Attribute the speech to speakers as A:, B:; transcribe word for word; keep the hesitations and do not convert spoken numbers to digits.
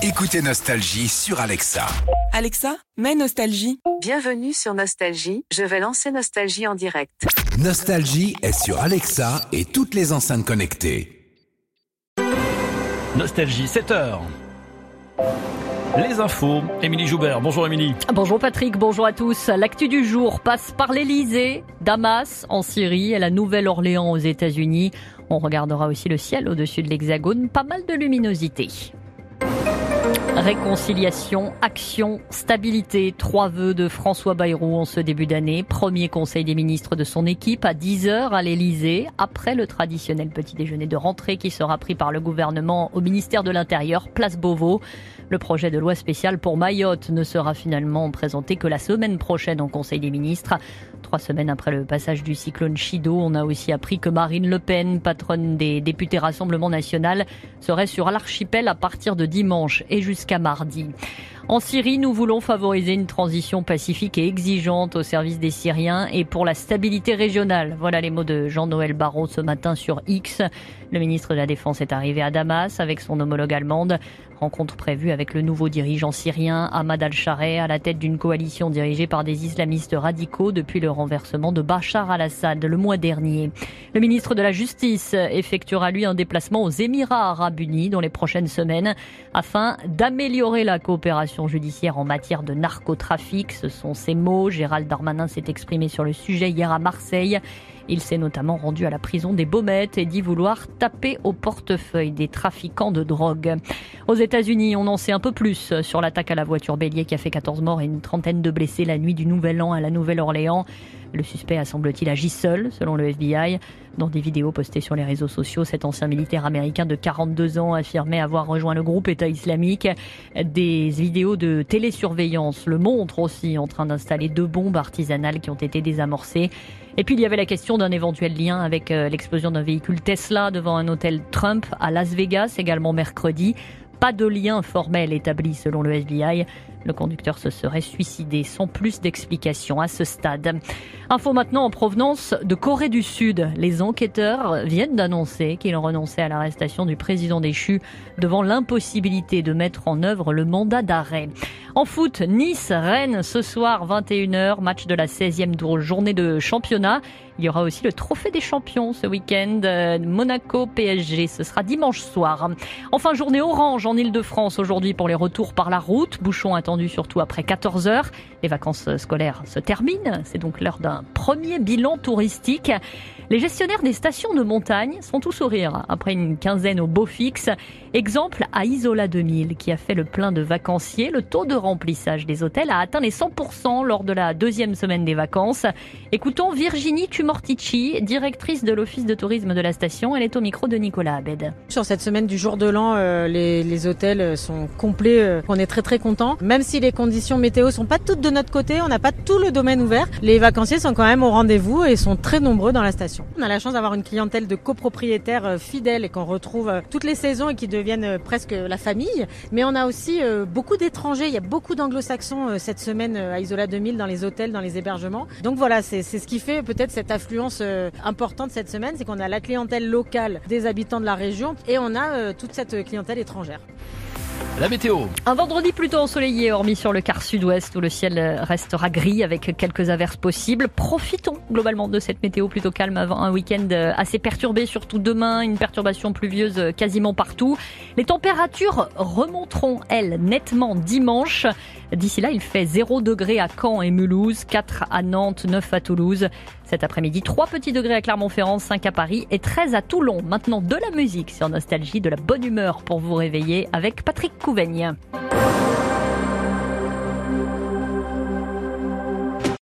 A: Écoutez Nostalgie sur Alexa.
B: Alexa, mets Nostalgie.
C: Bienvenue sur Nostalgie, je vais lancer Nostalgie en direct.
A: Nostalgie est sur Alexa et toutes les enceintes connectées.
D: Nostalgie, sept heures. Les infos, Émilie Joubert. Bonjour Émilie.
E: Bonjour Patrick, bonjour à tous. L'actu du jour passe par l'Elysée, Damas en Syrie et la Nouvelle-Orléans aux États-Unis. On regardera aussi le ciel au-dessus de l'Hexagone, pas mal de luminosité. Réconciliation, action, stabilité, trois vœux de François Bayrou en ce début d'année. Premier conseil des ministres de son équipe à dix heures à l'Elysée, après le traditionnel petit déjeuner de rentrée qui sera pris par le gouvernement au ministère de l'Intérieur, place Beauvau. Le projet de loi spéciale pour Mayotte ne sera finalement présenté que la semaine prochaine au Conseil des ministres. Trois semaines après le passage du cyclone Chido, on a aussi appris que Marine Le Pen, patronne des députés Rassemblement National, serait sur l'archipel à partir de dimanche et jusqu'à mardi. En Syrie, nous voulons favoriser une transition pacifique et exigeante au service des Syriens et pour la stabilité régionale. Voilà les mots de Jean-Noël Barrot ce matin sur X. Le ministre de la Défense est arrivé à Damas avec son homologue allemande. Rencontre prévue avec le nouveau dirigeant syrien Ahmad al-Sharai à la tête d'une coalition dirigée par des islamistes radicaux depuis le renversement de Bachar al-Assad le mois dernier. Le ministre de la Justice effectuera lui un déplacement aux Émirats arabes unis dans les prochaines semaines afin d'améliorer la coopération judiciaire en matière de narcotrafic. Ce sont ses mots. Gérald Darmanin s'est exprimé sur le sujet hier à Marseille. Il s'est notamment rendu à la prison des Baumettes et dit vouloir taper au portefeuille des trafiquants de drogue. Aux États-Unis, on en sait un peu plus sur l'attaque à la voiture bélier qui a fait quatorze morts et une trentaine de blessés la nuit du Nouvel An à la Nouvelle-Orléans. Le suspect a semble-t-il agi seul, selon le F B I. Dans des vidéos postées sur les réseaux sociaux, cet ancien militaire américain de quarante-deux ans affirmait avoir rejoint le groupe État islamique. Des vidéos de télésurveillance le montrent aussi en train d'installer deux bombes artisanales qui ont été désamorcées. Et puis il y avait la question d'un éventuel lien avec l'explosion d'un véhicule Tesla devant un hôtel Trump à Las Vegas, également mercredi. Pas de lien formel établi selon le F B I. Le conducteur se serait suicidé sans plus d'explications à ce stade. Info maintenant en provenance de Corée du Sud. Les enquêteurs viennent d'annoncer qu'ils renonçaient à l'arrestation du président déchu devant l'impossibilité de mettre en œuvre le mandat d'arrêt. En foot, Nice-Rennes ce soir vingt et une heures, match de la seizième journée de championnat. Il y aura aussi le trophée des champions ce week-end. Monaco-P S G, ce sera dimanche soir. Enfin, journée orange en Ile-de-France aujourd'hui pour les retours par la route. Bouchons attendus surtout après quatorze heures. Les vacances scolaires se terminent. C'est donc l'heure d'un premier bilan touristique. Les gestionnaires des stations de montagne sont tous sourires après une quinzaine au beau fixe. Exemple à Isola deux mille qui a fait le plein de vacanciers. Le taux de remplissage des hôtels a atteint les cent pour cent lors de la deuxième semaine des vacances. Écoutons Virginie Tumortici, directrice de l'office de tourisme de la station. Elle est au micro de Nicolas Abed.
F: Sur cette semaine du jour de l'an, euh, les, les hôtels sont complets. Euh, on est très très contents. Même si les conditions météo sont pas toutes de notre côté, on n'a pas tout le domaine ouvert. Les vacanciers sont quand même au rendez-vous et sont très nombreux dans la station. On a la chance d'avoir une clientèle de copropriétaires fidèles et qu'on retrouve toutes les saisons et qui deviennent presque la famille. Mais on a aussi beaucoup d'étrangers. Il y a beaucoup d'anglo-saxons cette semaine à Isola deux mille dans les hôtels, dans les hébergements. Donc voilà, c'est, c'est ce qui fait peut-être cette affluence importante cette semaine. C'est qu'on a la clientèle locale des habitants de la région et on a toute cette clientèle étrangère.
D: La météo.
E: Un vendredi plutôt ensoleillé, hormis sur le quart sud-ouest où le ciel restera gris avec quelques averses possibles. Profitons globalement de cette météo plutôt calme avant un week-end assez perturbé, surtout demain, une perturbation pluvieuse quasiment partout. Les températures remonteront, elles, nettement dimanche. D'ici là, il fait zéro degré à Caen et Mulhouse, quatre à Nantes, neuf à Toulouse. Cet après-midi, trois petits degrés à Clermont-Ferrand, cinq à Paris et treize à Toulon. Maintenant, de la musique sur Nostalgie, de la bonne humeur pour vous réveiller avec Patrick Couvaigne.